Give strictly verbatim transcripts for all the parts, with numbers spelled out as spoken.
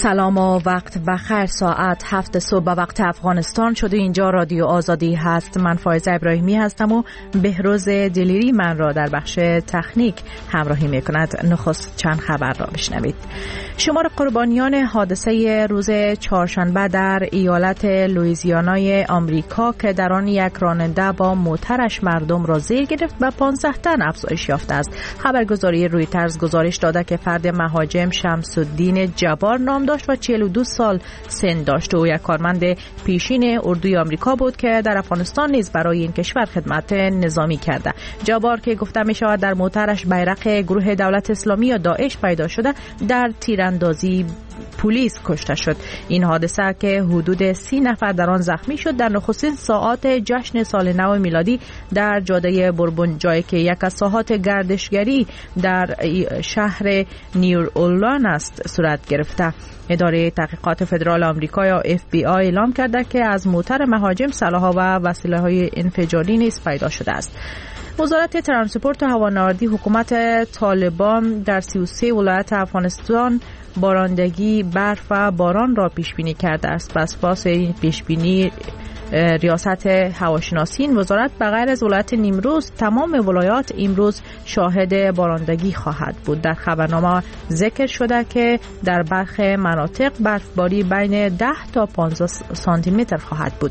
سلام و وقت بخیر. ساعت هفت صبح به وقت افغانستان شده. اینجا رادیو آزادی هست. من فایزه ابراهیمی هستم و بهروز دلیری من را در بخش تکنیک همراهی می کند. نخست چند خبر را بشنوید. شمار قربانیان حادثه روز چهارشنبه در ایالت لوئیزیانای آمریکا که در آن یک راننده با موترش مردم را زیر گرفت به پانزده تن افزایش یافته است. خبرگزاری رویترز گزارش داده که فرد مهاجم شمس الدین جبار نام داشت و چهل و دو سال سن داشت و یک کارمند پیشین اردوی آمریکا بود که در افغانستان نیز برای این کشور خدمت نظامی کرده. جبار که گفته می شود در موترش بیرق گروه دولت اسلامی یا داعش پیدا شده در تیراندازی پلیس کشته شد. این حادثه که حدود سی نفر در آن زخمی شد در نخستین ساعات جشن سال نو میلادی در جاده بوربون، جایی که یک از ساحات گردشگری در شهر نیواورلانس است صورت گرفته. اداره تحقیقات فدرال آمریکا یا اف بی آی اعلام کرده که از موتر مهاجم سلاح‌ها و وسیله‌های انفجاری نیز پیدا شده است. وزارت ترانسپورت و هوانوردی حکومت طالبان در سی و سه ولایت افغانستان بارندگی، برف و باران را پیش بینی کرده است. پس پاس این پیش بینی ریاست هواشناسی این وزارت به غیر از ولایت نیمروز تمام ولایات امروز شاهد بارندگی خواهد بود. در خبرنامه ذکر شده که در برخی مناطق برفباری بین ده تا پانزده سانتی متر خواهد بود.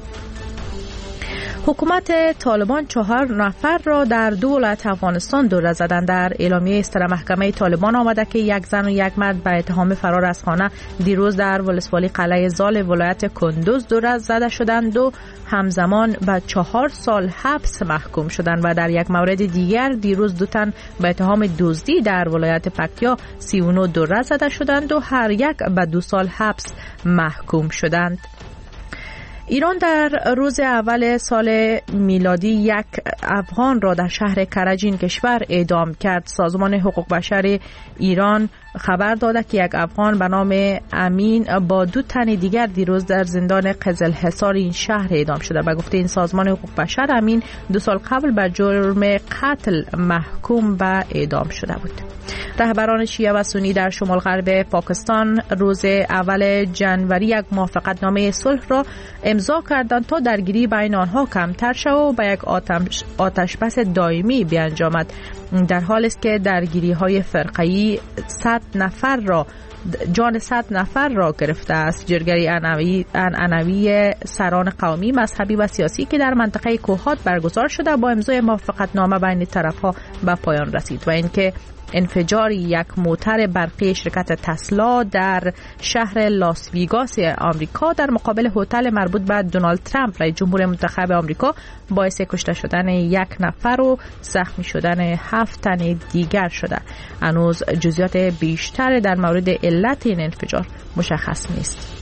حکومت طالبان چهار نفر را در دو ولایت افغانستان دور زدن. در اعلامیه استر محکمه طالبان آمده که یک زن و یک مرد به اتهام فرار از خانه دیروز در ولسوالی قلعه زال ولایت کندوز دور زده شدند و همزمان به چهار سال حبس محکوم شدند و در یک مورد دیگر دیروز دو تن به اتهام دزدی در ولایت پکتیا سی و نه دور زده شدند و هر یک به دو سال حبس محکوم شدند. ایران در روز اول سال میلادی یک افغان را در شهر کرج کشور اعدام کرد. سازمان حقوق بشر ایران خبر داده که یک افغان به نام امین با دو تن دیگر دیروز در زندان قزلحصار این شهر اعدام شده. به گفته این سازمان حقوق بشر امین دو سال قبل به جرم قتل محکوم به اعدام شده بود. رهبران شیعه و سنی در شمال غرب پاکستان روز اول جنوری یک موافقتنامه صلح را امضا کردند تا درگیری بین آنها کمتر شود و به یک آتش آتش بس دائمی بیانجامد. در حالی است که درگیری های فرقه‌ای صد نفر را جان صد نفر را گرفته است. جرگه‌ای عنعنوی سران قومی، مذهبی و سیاسی که در منطقه کوهات برگزار شده با امضای موافقتنامه بین طرف‌ها به پایان رسید و اینکه انفجار یک موتر برقی شرکت تسلا در شهر لاس ویگاس آمریکا در مقابل هتل مربوط به دونالد ترامپ رئیس جمهور منتخب آمریکا باعث کشته شدن یک نفر و زخمی شدن هفت تن دیگر شده. هنوز جزئیات بیشتر در مورد علت این انفجار مشخص نیست.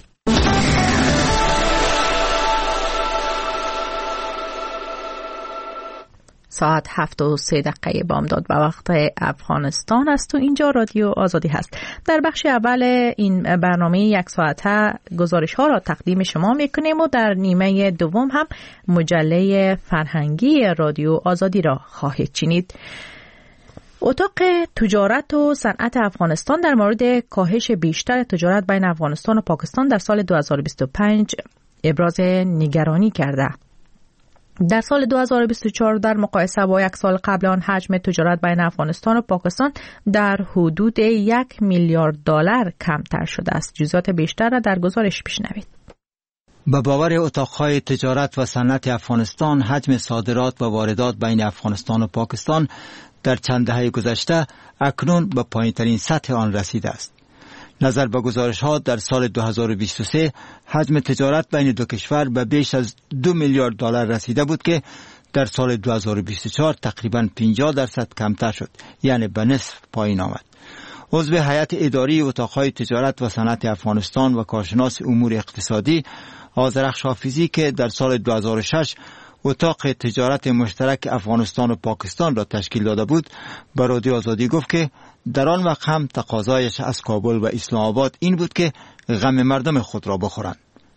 ساعت هفت و سه دقیقه بامداد به وقت افغانستان است و اینجا رادیو آزادی هست. در بخش اول این برنامه یک ساعته گزارش ها را تقدیم شما میکنیم و در نیمه دوم هم مجله فرهنگی رادیو آزادی را خواهید شنید. اتاق تجارت و صنعت افغانستان در مورد کاهش بیشتر تجارت بین افغانستان و پاکستان در سال دو هزار و بیست و پنج ابراز نگرانی کرده. در سال دو هزار و بیست و چهار در مقایسه با یک سال قبل آن حجم تجارت بین افغانستان و پاکستان در حدود یک میلیارد دلار کمتر شده است. جزئیات بیشتر را در گزارش بشنوید. به باور اتاقهای تجارت و صنعت افغانستان حجم صادرات و واردات بین افغانستان و پاکستان در چند دهه گذشته اکنون به پایین‌ترین سطح آن رسیده است. نظر به گزارش‌ها در سال دو هزار و بیست و سه حجم تجارت بین دو کشور به بیش از دو میلیارد دلار رسیده بود که در سال دو هزار و بیست و چهار تقریباً پنجاه درصد کمتر شد، یعنی به نصف پایین آمد. عضو هیئت اداری اتاقهای تجارت و صنعت افغانستان و کارشناس امور اقتصادی آذرخش حافظی که در سال دو هزار و شش اتاق تجارت مشترک افغانستان و پاکستان را تشکیل داده بود، به رادیو آزادی گفت که در آن وقت هم تقاضایش از کابل و اسلام آباد این بود که غم مردم خود را بخورند.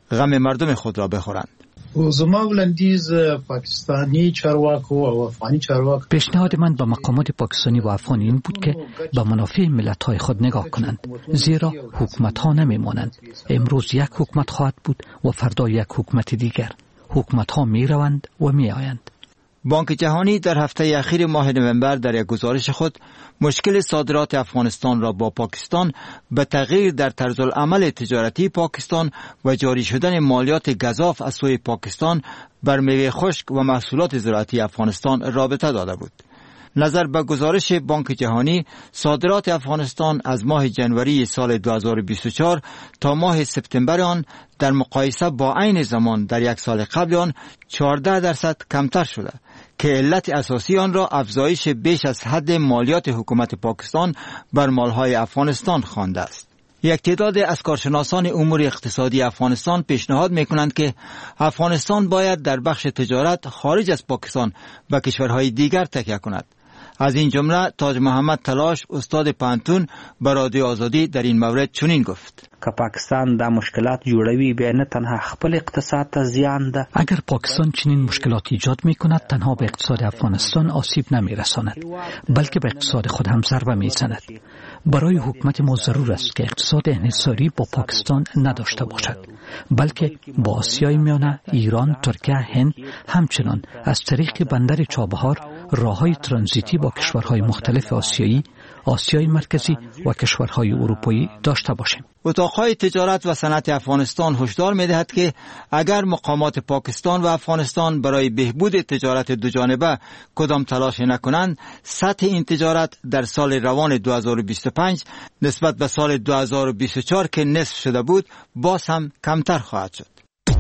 غم مردم خود را بخورند. زما ولندیز پاکستانی چارواکو و افغانی چارواکو پیشنهاد من به مقامات پاکستانی و افغانی این بود که به منافع ملت‌های خود نگاه کنند، زیرا حکومت‌ها نمی‌مانند. امروز یک حکومت خواهد بود و فردا یک حکومت دیگر. حکومت‌ها می‌روند و می‌آیند. بانک جهانی در هفته اخیر ماه نوامبر در یک گزارش خود مشکل صادرات افغانستان را با پاکستان به تغییر در طرز العمل تجارتی پاکستان و جاری شدن مالیات گزاف از سوی پاکستان بر میوه خشک و محصولات زراعتی افغانستان رابطه داده بود. نظر به گزارش بانک جهانی، صادرات افغانستان از ماه جنوری سال دو هزار و بیست و چهار تا ماه سپتامبر آن در مقایسه با عین زمان در یک سال قبل آن چهارده درصد کمتر شده که علت اساسی آن را افزایش بیش از حد مالیات حکومت پاکستان بر مالهای افغانستان خوانده است. یک تعداد از کارشناسان امور اقتصادی افغانستان پیشنهاد می‌کنند که افغانستان باید در بخش تجارت خارج از پاکستان به کشورهای دیگر تکیه کند. از این جمله تاج محمد تلاش، استاد پانتون، به رادیو آزادی در این مورد چنین گفت: که پاکستان دا مشکلات جوړوي به نه تنها خپل اقتصاد ته زیان ده. اگر پاکستان چنین مشکلات ایجاد می‌کند تنها به اقتصاد افغانستان آسیب نمی‌رساند، بلکه به اقتصاد خود هم ضربه می‌زند. برای حکومت ما ضرور است که اقتصاد انحصاری با پاکستان نداشته باشد، بلکه با آسیای میانه، ایران، ترکیه، هند همچنان از طریق بندر چابهار راههای ترانزیتی با کشورهای مختلف آسیایی، آسیای مرکزی و کشورهای اروپایی داشته باشیم. اتاقهای تجارت و صنعت افغانستان هشدار می‌دهد که اگر مقامات پاکستان و افغانستان برای بهبود تجارت دوجانبه کدام تلاش نکنند، سطح این تجارت در سال روان دو هزار و بیست و پنج نسبت به سال دو هزار و بیست و چهار که نصف شده بود باز هم کمتر خواهد شد.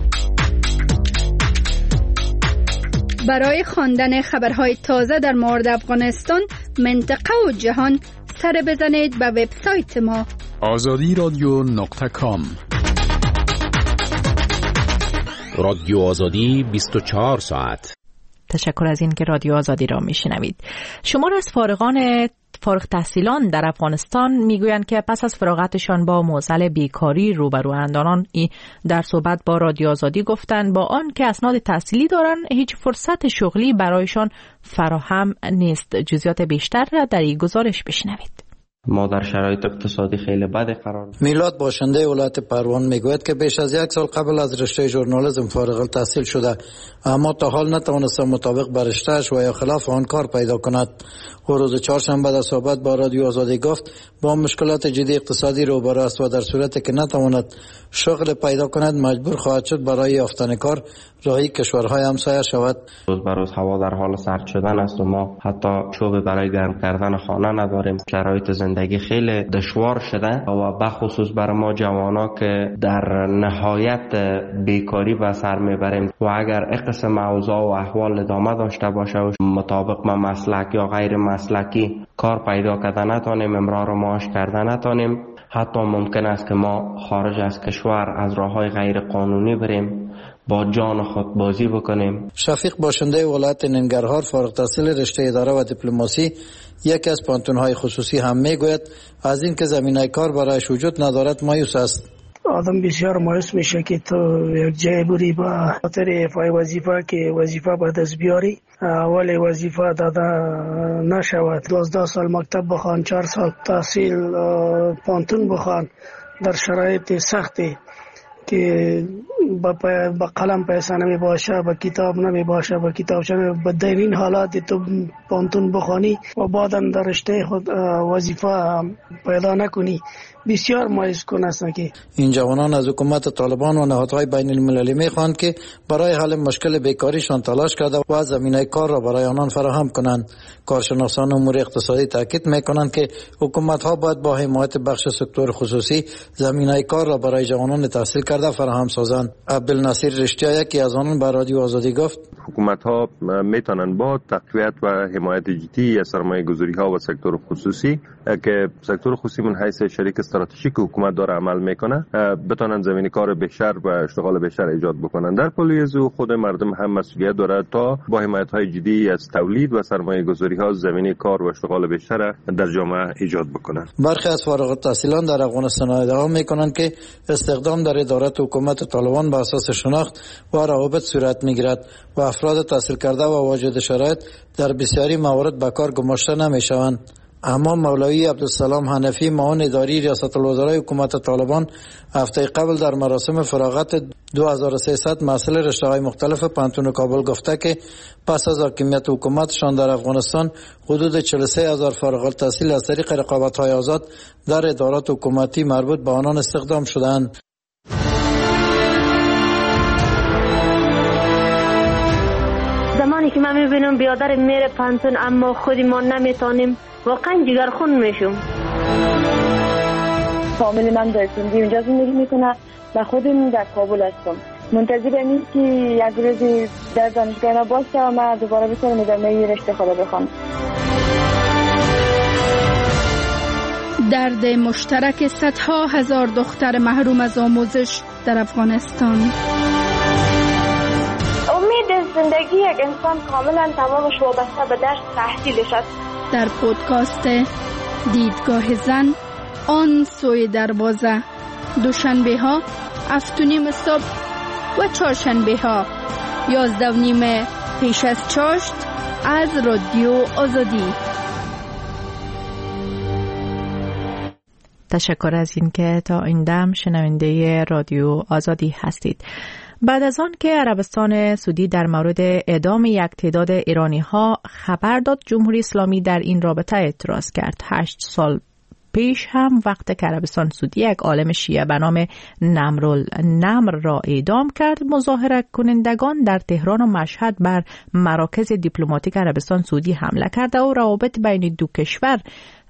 برای خواندن خبرهای تازه در مورد افغانستان، منطقه و جهان سر بزنید به وبسایت ما آزادی رادیو نقطه کام. رادیو آزادی بیست و چهار ساعت. تشکر از این که رادیو آزادی را میشنوید. شمار از فارغان فارغ تحصیلان در افغانستان میگویند که پس از فراغتشان با معضل بیکاری روبروند. آنان در صحبت با رادیو آزادی گفتند با آن که اسناد تحصیلی دارند هیچ فرصت شغلی برایشان فراهم نیست. جزئیات بیشتر را در این گزارش بشنوید. ما در شرایط اقتصادی خیلی بد قرار. میلاد باشنده ولایت پروان میگوید که بیش از یک سال قبل از رشته ژورنالیسم فارغ التحصیل شده، اما تا حال نتوانسته مطابق بر رشته‌اش و یا خلاف آن کار پیدا کند. او روز چهارشنبه در صحبت با رادیو آزادی گفت با مشکلات جدی اقتصادی روبرو است و در صورتی که نتواند شغل پیدا کند مجبور خواهد شد برای یافتن کار راهی کشورهای همسایه شود. روز به روز هوا در حال سرد شدن است و ما حتی چوب برای گرم کردن خانه نداریم. شرایط زندگی خیلی دشوار شده و بخصوص برای ما جوانا که در نهایت بیکاری به سر میبریم و اگر این قسم اوضاع و احوال ادامه داشته باشه و مطابق با مسلک یا غیر مسلکی کار پیدا کردن نتونیم، امرار معاش کردن نتونیم، حتی ممکن است که ما خارج از کشور از راههای غیر قانونی بریم، با جان خود بازی بکنیم. شفیق باشنده ولایت ننگرهار فارغ التحصیل رشته اداره و دیپلماسی یکی از پانتون‌های خصوصی هم میگوید از اینکه زمینه کار برایش وجود ندارد مایوس است. آدم بسیار مایوس میشه که تو یک جای بری با خاطر افای وظیفه که وظیفه به دست بیاری، اول وظیفه داده نشود. دوازده سال مکتب بخوان، چهار سال تحصیل پانتون بخوان در شرایط سختی که با قلم پیسه نمی باشه، با کتاب نمی باشه، با کتاب چه بدترین این حالات تو پانتون بخوانی و بعدا در رشته خود وظیفه پیدا نکنی، بسیار مایوس کن است. که این جوانان از حکومت طالبان و نهادهای بین المللی میخواهند که برای حل مشکل بیکاریشان تلاش کرده و زمینه کار را برای آنان فراهم کنند. کارشناسان امور اقتصادی تاکید میکنند که حکومت ها باید با حمایت بخش سکتور خصوصی زمینه کار را برای جوانان تحصیل کرده فراهم سازند. عبدالنصیر رشتیا یکی از آنان به رادیو آزادی گفت حکومت ها میتونن با تقویت و حمایت جدی از سرمایه گذاری ها و سکتور خصوصی که سکتور خصوصی من حیث شریک استراتژیک حکومت داره عمل میکنه بتونن زمین کار بیشتر و اشتغال بیشتر ایجاد بکنن. در پلی از خود مردم هم مسئولیت داره تا با حمایت های جدی از تولید و سرمایه گذاری ها زمین کار و اشتغال بیشتر در جامعه ایجاد بکنن. برخی از فارغ التحصیلان در افغانستان ادعا میکنند که استخدام در ادارات حکومت طالبان افغانستان به اساس شناخت و روابط صورت میگیرد و افراد تحصیل کرده و واجد شرایط در بسیاری موارد به کار گماشته نمیشوند. اما مولوی عبدالسلام حنفی معاون اداری ریاست الوزرای حکومت طالبان هفته قبل در مراسم فراغت دو هزار و سیصد محصل رشته‌های مختلف پانتون کابل گفته که پس از حاکمیت حکومتشان در افغانستان حدود چهل و سه هزار فارغ التحصیل از طریق رقابت‌های آزاد در ادارات حکومتی مربوط به آنان استخدام شدند. زمانی که من میبینم بیادر میره پانتون اما خودی ما نمیتونیم، واقعا جگرخون میشم. فامیل من در سندی اونجا زندگی میکنه و خودم در کابل هستم. منتظر این که یک روزی در دانشگاه ما باشه و من دوباره بتونم ادامه رشته خود بخوام. درد مشترک صدها هزار دختر محروم از آموزش در افغانستان. امید زندگی یک انسان کاملا تمامش وابسته به درس تحصیلش است. در پودکاست دیدگاه زن آن سوی دروازه، دوشنبه ها هفت و نیم صبح و چهارشنبه ها یازده و نیم پیش از چاشت از رادیو آزادی. تشکر از اینکه تا این دم شنونده رادیو آزادی هستید. بعد از آن که عربستان سعودی در مورد اعدام یک تعداد ایرانی ها خبر داد، جمهوری اسلامی در این رابطه اعتراض کرد. هشت سال پیش هم وقت که عربستان سعودی یک عالم شیعه به نام نمرالنمر را اعدام کرد، مظاهره کنندگان در تهران و مشهد بر مراکز دیپلماتیک عربستان سعودی حمله کرده و روابط بین دو کشور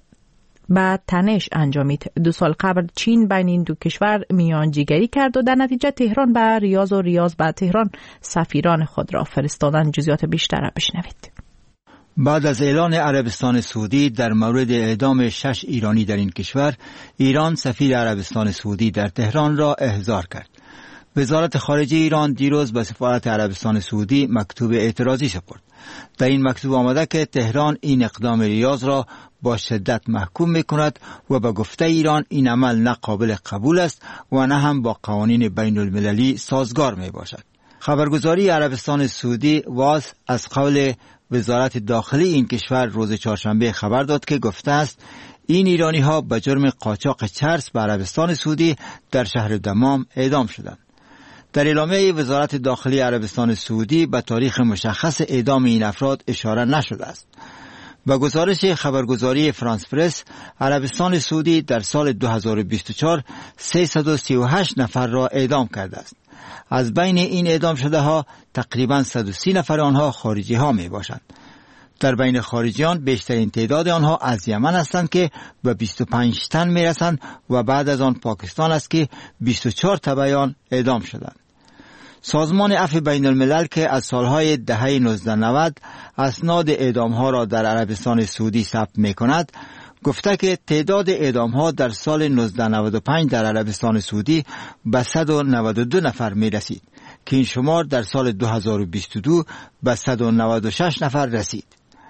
به تنش انجامید. دو سال قبل چین بین این دو کشور میانجیگری کرد و در نتیجه تهران به ریاض و ریاض به تهران سفیران خود را فرستادن. جزئیات بیشتر را بشنوید. بعد از اعلان عربستان سعودی در مورد اعدام شش ایرانی در این کشور، ایران سفیر عربستان سعودی در تهران را احضار کرد. وزارت خارجه ایران دیروز به سفارت عربستان سعودی مکتوب اعتراضی سپرد. در این مکتوب آمده که تهران این اقدام ریاض را با شدت محکوم می‌کند و به گفته ایران این عمل نه قابل قبول است و نه هم با قوانین بین المللی سازگار میباشد. خبرگزاری عربستان سعودی واز از قول وزارت داخلی این کشور روز چهارشنبه خبر داد که گفته است این ایرانی ها به جرم قاچاق چرس به عربستان سعودی در شهر دمام اعدام شدند. در اعلامیه وزارت داخلی عربستان سعودی به تاریخ مشخص اعدام این افراد اشاره نشده است. با گزارش خبرگزاری فرانس پرس، عربستان سعودی در سال دو هزار و بیست و چهار سیصد و سی و هشت نفر را اعدام کرده است. از بین این اعدام شده ها تقریباً صد و سی نفر آنها خارجی ها می باشند. در بین خارجیان بیشترین تعداد آنها از یمن هستند که به بیست و پنج تن می رسند و بعد از آن پاکستان است که بیست و چهار تبعیان اعدام شدند. سازمان عفو بین الملل که از سالهای دهه نوزده نود اسناد اعدام ها را در عربستان سعودی ثبت می کند، گفته که تعداد اعدام ها در سال نوزده نود و پنج در عربستان سعودی به صد و نود و دو نفر می رسید که این شمار در سال دو هزار و بیست و دو به صد و نود و شش نفر رسید.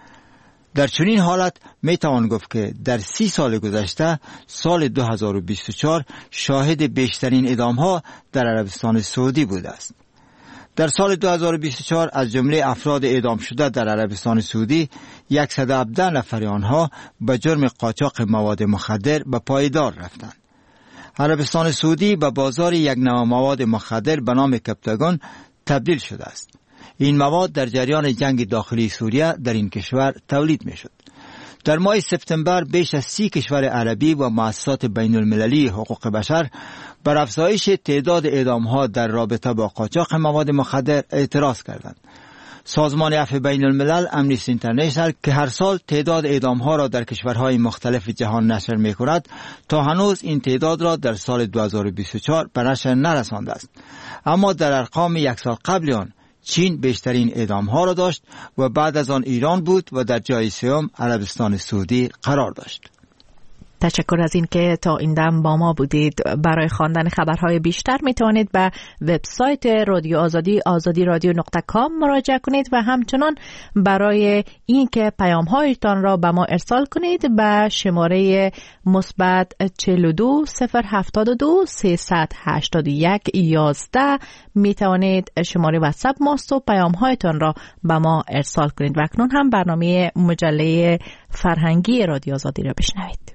در چنین حالت می توان گفت که در سی سال گذشته سال دو هزار و بیست و چهار شاهد بیشترین اعدام ها در عربستان سعودی بوده است. در سال دو هزار و بیست و چهار از جمله افراد اعدام شده در عربستان سعودی صد و هفده نفر آنها به جرم قاچاق مواد مخدر به پایدار رفتند. عربستان سعودی به بازار یک نوع مواد مخدر به نام کپتاگون تبدیل شده است. این مواد در جریان جنگ داخلی سوریه در این کشور تولید می شد. در ماه سپتامبر بیش از سی کشور عربی و مؤسسات بین المللی حقوق بشر بر افزایش تعداد اعدام‌ها در رابطه با قاچاق مواد مخدر اعتراض کردند. سازمان عفو بین الملل امنیستی اینترنشنال که هر سال تعداد اعدام‌ها را در کشورهای مختلف جهان نشر می‌کند، تا هنوز این تعداد را در سال دو هزار و بیست و چهار به نشر نرسانده است. اما در ارقام یک سال قبل آن چین بیشترین اعدام‌ها را داشت و بعد از آن ایران بود و در جای سوم عربستان سعودی قرار داشت. تشکر از این که تا این دم با ما بودید. برای خواندن خبرهای بیشتر می توانید به وبسایت رادیو آزادی آزادی رادیو نقطه کام مراجعه کنید و همچنان برای این که پیام‌هایتان را به ما ارسال کنید به شماره مثبت چهل و دو صفر هفتاد و دو سیصد هشتاد و یک یازده می توانید شماره واتساپ ماست و پیام‌هایتان را به ما ارسال کنید. و اکنون هم برنامه مجله فرهنگی رادیو آزادی را بشنوید.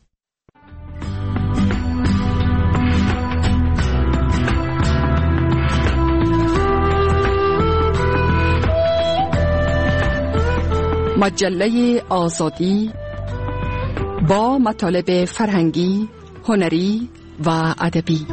مجله آزادی با مطالب فرهنگی، هنری و ادبی.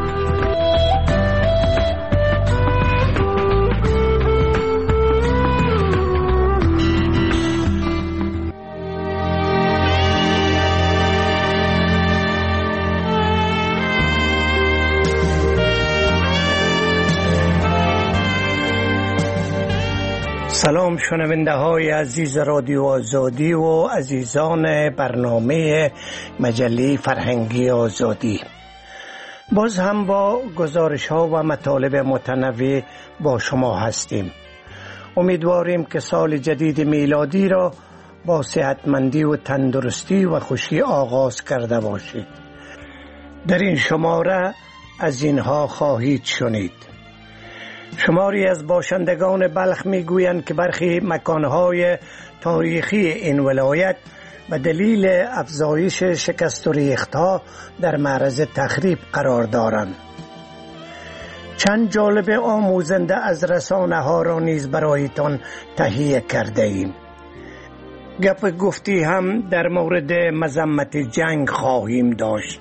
سلام شنونده های عزیز رادیو آزادی و عزیزان برنامه مجله فرهنگی آزادی. باز هم با گزارش ها و مطالب متنوع با شما هستیم. امیدواریم که سال جدید میلادی را با صحتمندی و تندرستی و خوشی آغاز کرده باشید. در این شماره از اینها خواهید شنید. شماری از باشندگان بلخ میگویند که برخی مکانهای تاریخی این ولایت به دلیل افزایش شکست و ریختها در معرض تخریب قرار دارند. چند جالب آموزنده از رسانه ها را نیز برایتان تهیه کرده ایم. گپ گفتی هم در مورد مذمت جنگ خواهیم داشت.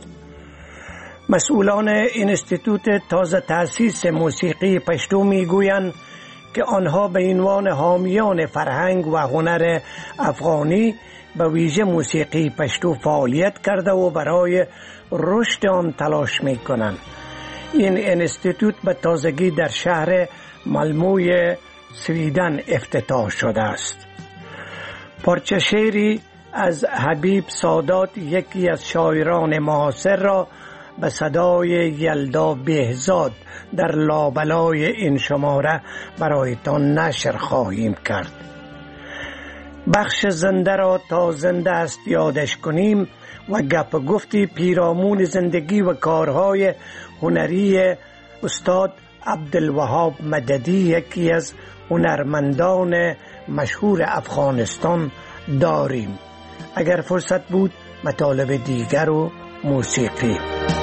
مسئولان اینستیتوت تازه تأسیس موسیقی پشتو میگویند که آنها به عنوان حامیان فرهنگ و هنر افغانی به ویژه موسیقی پشتو فعالیت کرده و برای رشد آن تلاش میکنند. این اینستیتوت به تازگی در شهر مالموی سویدن افتتاح شده است. پارچه شعری از حبیب سادات، یکی از شاعران معاصر، را به صدای یلدا بهزاد در لابلای این شماره برایتان نشر خواهیم کرد. بخش زنده را تا زنده است یادش کنیم و گپ گفتی پیرامون زندگی و کارهای هنری استاد عبدالوهاب مددی، یکی از هنرمندان مشهور افغانستان داریم. اگر فرصت بود مطالب دیگر و موسیقی.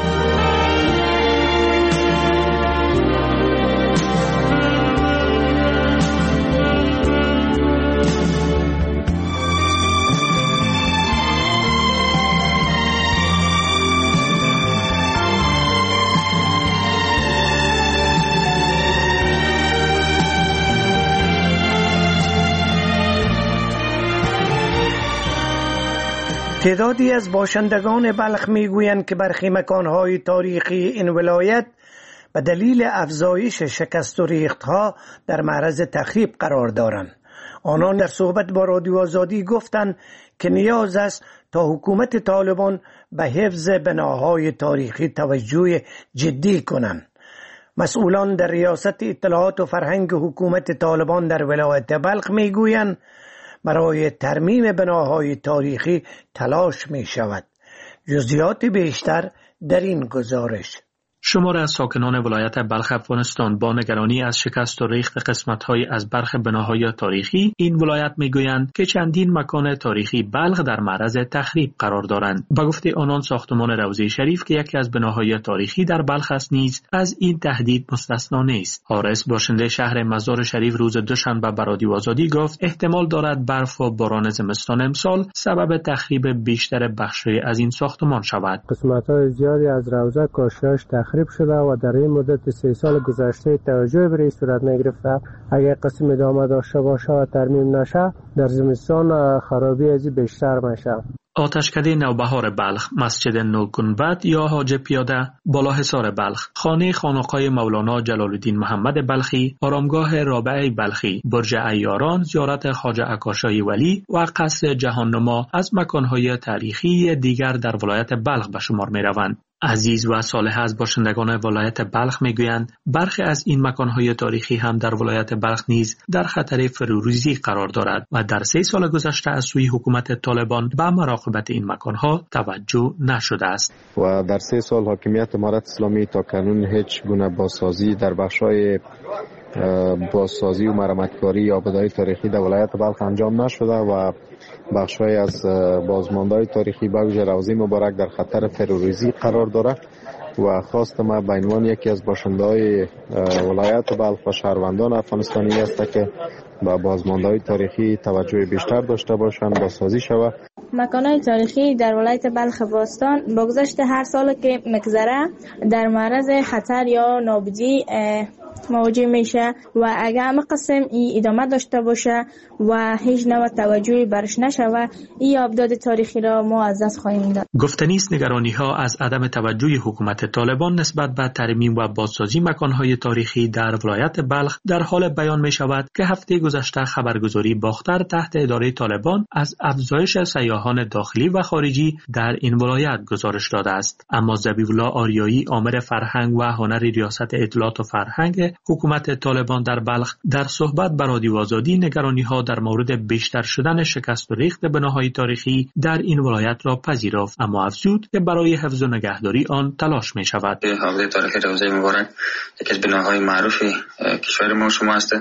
تعدادی از باشندگان بلخ میگویند که برخی مکانهای تاریخی این ولایت به دلیل افزایش شکست و ریختها در معرض تخریب قرار دارند. آنان در صحبت با رادیو آزادی گفتند که نیاز است تا حکومت طالبان به حفظ بناهای تاریخی توجه جدی کنند. مسئولان در ریاست اطلاعات و فرهنگ حکومت طالبان در ولایت بلخ میگویند برای ترمیم بناهای تاریخی تلاش می شود. جزئیات بیشتر در این گزارش. شمار از ساکنان ولایت بلخ افغانستان با نگرانی از شکست و ریخت قسمت‌های از برخی بناهای تاریخی این ولایت می‌گویند که چندین مکان تاریخی بلخ در معرض تخریب قرار دارند. به گفته آنان ساختمان روضه شریف که یکی از بناهای تاریخی در بلخ است نیز از این تهدید مستثنا نیست. حارس باشنده شهر مزار شریف روز دوشنبه به رادیو آزادی گفت احتمال دارد برف و باران زمستان امسال سبب تخریب بیشتر بخش‌های از این ساختمان شود. قسمت‌های زیادی از روضه کاشی‌اش تخریب شده و در این مدت سه سال گذشته توجه به این صورت نگرفته. اگر قسم ادامه داشته باشه و ترمیم نشه در زمستان خرابی از بیشتر میشه. آتشکده نوبهار بلخ، مسجد نوگنبد یا حاج پیاده، بالاحصار بلخ، خانه خانقاه مولانا جلال الدین محمد بلخی، آرامگاه رابعه بلخی، برج عیاران، زیارت خواجه اکاشای ولی و قصر جهاننما از مکانهای تاریخی دیگر در ولایت بلخ به شمار می روند. عزیز و صالح از باشندگان ولایت بلخ میگویند برخی از این مکانهای تاریخی هم در ولایت بلخ نیز در خطر فروریزی قرار دارد و در سه سال گذشته از سوی حکومت طالبان به مراقبت این مکانها توجه نشده است. و در سه سال حاکمیت امارت اسلامی تا کنون هیچ گونه بازسازی در بخشای بازسازی و مرمتکاری یا آبادانی تاریخی در ولایت بلخ انجام نشده و بخشای از بازماندهای تاریخی به ویژه روضه مبارک در خطر فروریزی قرار دارد و خواست ما به عنوان یکی از باشنده‌های ولایت بلخ و شهروندان افغانستانی است که به بازماندهای تاریخی توجه بیشتر داشته باشند، بازسازی شود. مکان‌های تاریخی در ولایت بلخ باستان با گذشت هر سال که مگذره در معرض خطر یا نابودی مواجه میشه و اگر همه قسم ای ادامه داشته باشه و هیچ نوع توجهی برش نشوه ای ابداد تاریخی را ما از دست خواهیم داد. گفتنی است نگرانی ها از عدم توجه حکومت طالبان نسبت به ترمیم و بازسازی مکانهای تاریخی در ولایت بلخ در حال بیان می شود که هفته گذشته خبرگزاری باختر تحت اداره طالبان از افزایش سیاحان داخلی و خارجی در این ولایت گزارش داده است. اما ذبیح‌الله آریایی آمر فرهنگ و هنر ریاست اطلاعات و فرهنگ حکومت طالبان در بلخ در صحبت با رادیو آزادی نگرانی ها در مورد بیشتر شدن شکست و ریخت بناهای تاریخی در این ولایت را پذیرفت، اما افزود که برای حفظ و نگهداری آن تلاش می شود. حوزه تاریخی روضه مبارک یکی از بناهای معروف کشور ما شما است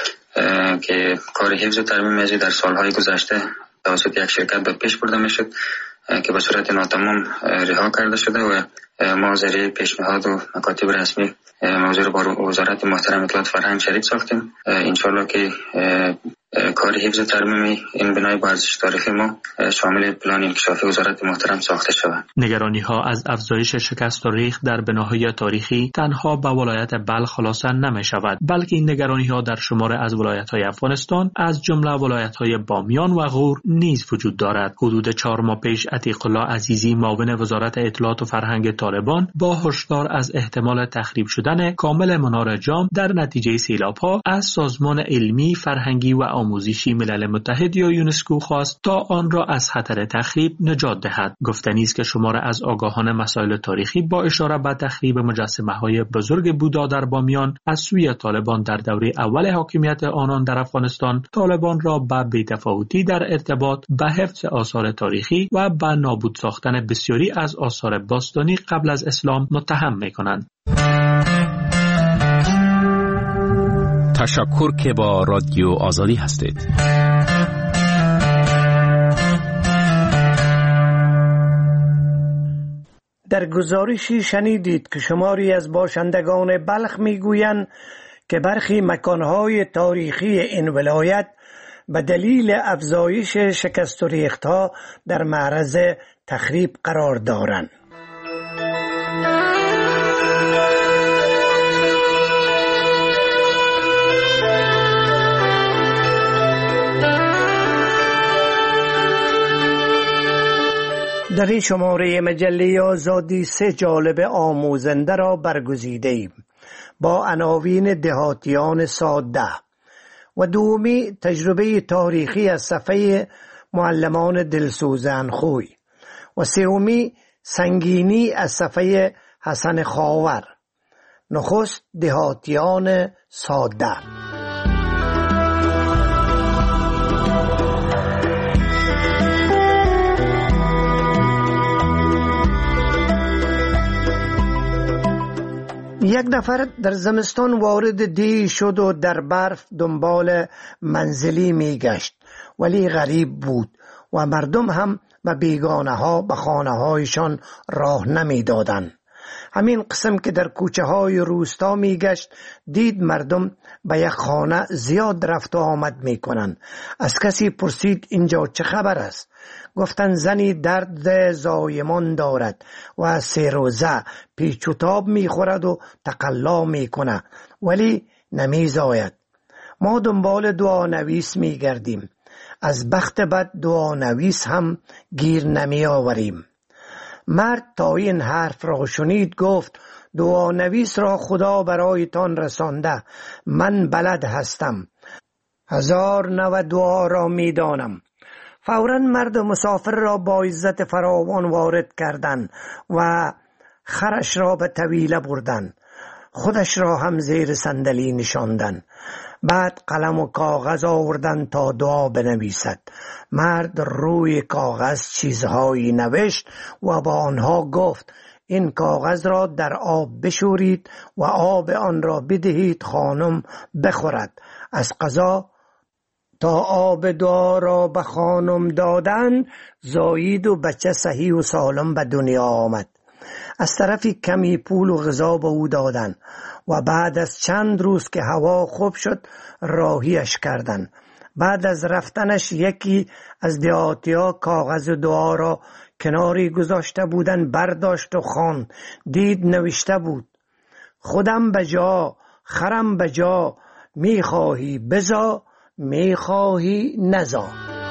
که کار حفظ و ترمیم از در سالهای گذشته توسط یک شرکت به پیش برده می شد که به صورت ناتمام رها کرده شده و ما ذریعه پیشنهاد و مکاتب رسمی موضوع رو با وزارت محترم اطلاعات فرهنگ شریک ساختیم. انشالله که کار حفظ و ترمیم این بنای با ارزش تاریخی ما شامل پلان انکشافی وزارت محترم ساخته شود. نگرانی ها از افزایش شکست و ریخت در بناهای تاریخی تنها به ولایت بلخ خلاصه نمی شود، بلکه این نگرانی ها در شمار از ولایت های افغانستان از جمله ولایت های بامیان و غور نیز وجود دارد. حدود چهار ماه پیش عتیق الله عزیزی معاون وزارت اطلاعات و فرهنگ طالبان با هشدار از احتمال تخریب شدن کامل منار جام در نتیجه سیلاب ها از سازمان علمی فرهنگی و آموزشی ملل متحد یا یونسکو خواست تا آن را از خطر تخریب نجات دهد. گفتنی است که شمار از آگاهان مسائل تاریخی با اشاره به تخریب مجسمه های بزرگ بودا در بامیان از سوی طالبان در دوره اول حاکمیت آنان در افغانستان طالبان را به بی‌تفاوتی در ارتباط به حفظ آثار تاریخی و به نابود ساختن بسیاری از آثار باستانی قبل از اسلام متهم می‌کنند. تشکر که با رادیو آزادی هستید. در گزارشی شنیدید که شماری از باشندگان بلخ میگویند که برخی مکانهای تاریخی این ولایت به دلیل افزایش شکست و ریختها در معرض تخریب قرار دارند. در این شماره مجله آزادی سه جالب آموزنده را برگزیده ایم با عناوین دهاتیان ساده و دومی تجربه تاریخی از صفحه معلمان دلسوزن خوی و سومی سنگینی از صفحه حسن خاور. نخست دهاتیان ساده. یک نفر در زمستان وارد دی شد و در برف دنبال منزلی می گشت، ولی غریب بود و مردم هم به بیگانه ها به خانه هایشان راه نمی دادن. همین قسم که در کوچه های روستا می گشت دید مردم به یک خانه زیاد رفت و آمد می کنن. از کسی پرسید اینجا چه خبر است؟ گفتن زنی درد زایمان دارد و سه روزه پیچ و تاب می خورد و تقلا می کنه ولی نمی زاید. ما دنبال دعا نویس می گردیم. از بخت بد دعانویس هم گیر نمی آوریم. مرد تا این حرف را شنید گفت دعانویس را خدا برایتان رسانده، من بلد هستم، هزار نوع دعا را می دانم. فوراً مرد مسافر را با عزت فراوان وارد کردند و خرش را به طویله بردند. خودش را هم زیر صندلی نشاندند. بعد قلم و کاغذ آوردند تا دعا بنویسد. مرد روی کاغذ چیزهایی نوشت و با آنها گفت این کاغذ را در آب بشورید و آب آن را بدهید خانم بخورد. از قضا تا آب دعا را به خانم دادن زایید و بچه صحیح و سالم به دنیا آمد. از طرفی کمی پول و غذا به او دادن و بعد از چند روز که هوا خوب شد راهیش کردن. بعد از رفتنش یکی از دیهاتی‌ها کاغذ دعا را کناری گذاشته بودن برداشت و خواند. دید نوشته بود خودم بجا، خرم بجا، میخواهی بزا، میخواهی نزا.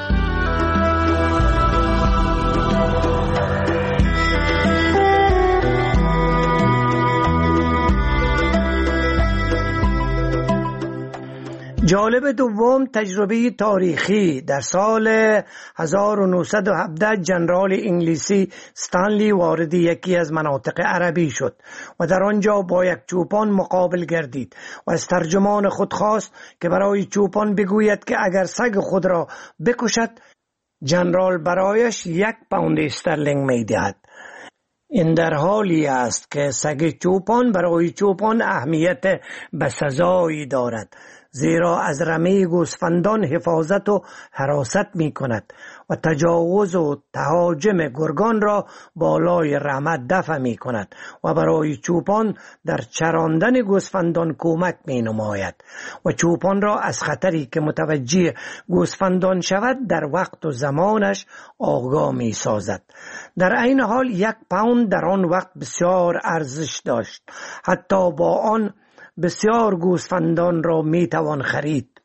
جالب دوم تجربه تاریخی. در سال هزار و نهصد و هفده جنرال انگلیسی استانلی وارد یکی از مناطق عربی شد و در آنجا با یک چوپان مقابل گردید و از ترجمان خود خواست که برای چوپان بگوید که اگر سگ خود را بکشد جنرال برایش یک پوند استرلینگ می دهد. این در حالی است که سگ چوپان برای چوپان اهمیت بسزایی دارد، زیرا از رمه گوسفندان حفاظت و حراست می کند و تجاوز و تهاجم گرگان را بالای رمه دفع می کند و برای چوپان در چراندن گوسفندان کمک می نماید و چوپان را از خطری که متوجه گوسفندان شود در وقت و زمانش آگاه می سازد. در این حال یک پوند در آن وقت بسیار ارزش داشت، حتی با آن بسیار گوسفندان را می توان خرید.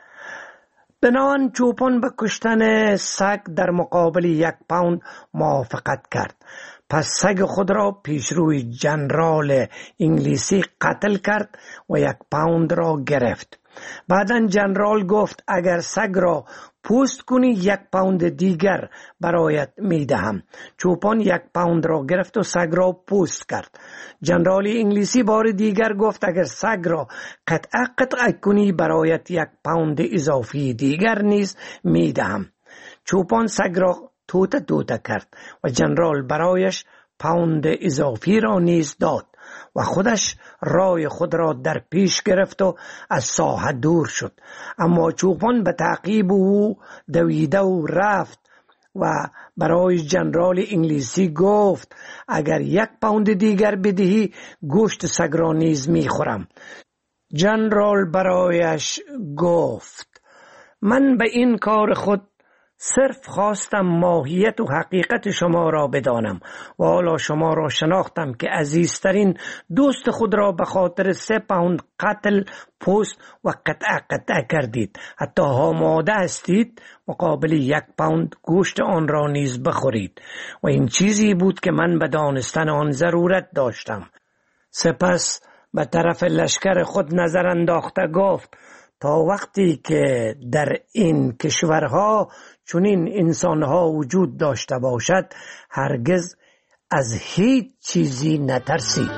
بنابراین چوپان به کشتن سگ در مقابل یک پوند موافقت کرد. پس سگ خود را پیش روی جنرال انگلیسی قتل کرد و یک پوند را گرفت. بعداً جنرال گفت اگر سگ را پوست کنی یک پوند دیگر برایت میدهم. چوپان یک پوند را گرفت و سگ را پوست کرد. جنرال انگلیسی بار دیگر گفت اگر سگ را قطعه قطعه کنی برایت یک پوند اضافی دیگر نیز میدهم. چوپان سگ را توته توته کرد و جنرال برایش پوند اضافی را نیز داد و خودش رای خود را در پیش گرفت و از ساحه دور شد. اما چوپان به تعقیب او دویده و رفت و برای جنرال انگلیسی گفت اگر یک پوند دیگر بدهی گوشت سگ را نیز میخورم. جنرال برایش گفت من به این کار خود صرف خواستم ماهیت و حقیقت شما را بدانم و حالا شما را شناختم که عزیزترین دوست خود را به خاطر سه پوند قتل، پوست و قطعه قطعه کردید. حتی آماده هستید مقابل یک پوند گوشت آن را نیز بخورید و این چیزی بود که من به دانستن آن ضرورت داشتم. سپس به طرف لشکر خود نظر انداخته گفت تا وقتی که در این کشورها چنین انسانها وجود داشته باشد هرگز از هیچ چیزی نترسید.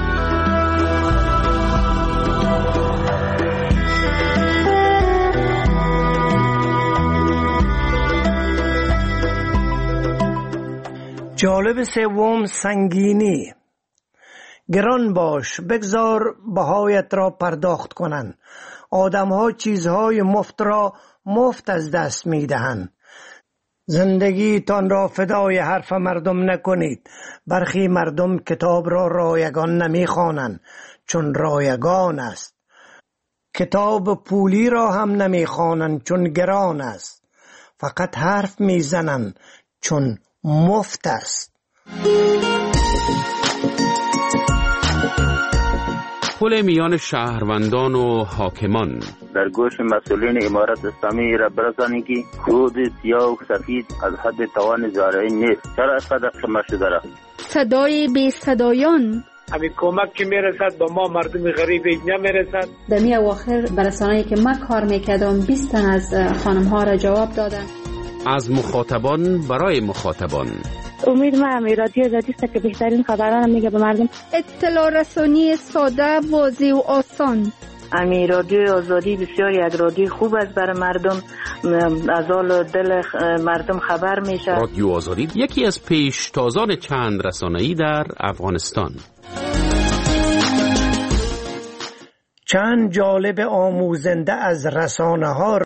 جالب سوم سنگینی. گران باش، بگذار بهایت را پرداخت کنند. آدمها چیزهای مفت را مفت از دست می دهند. زندگی تان را فدای حرف مردم نکنید. برخی مردم کتاب را رایگان نمی خوانند چون رایگان است. کتاب پولی را هم نمی خوانند چون گران است. فقط حرف می زنند چون مفت است. پل میان شهروندان و حاکمان. در گوش مسئولین امارت اسلامی را برسانید که کود سیاه و سفید از حد توان زارعین نیست. چرا اینقدر خمه شده را؟ صدای بی صدایان. همین کمک که میرسد با ما مردم غریب نمیرسد. در می اواخر برسانه‌ای که من کار میکردم بیست تن از خانم ها را جواب دادن. از مخاطبان برای مخاطبان. امید ما رادیو آزادی است که بهترین خبران میگه به مردم. اطلاع رسانی ساده، واضح و آسان. امی رادیو آزادی بسیار یک رادیو خوب است برای مردم، از حال دل مردم خبر میشه. رادیو آزادی یکی از پیشتازان چند رسانه‌ای در افغانستان. چند جالب آموزنده از رسانه ها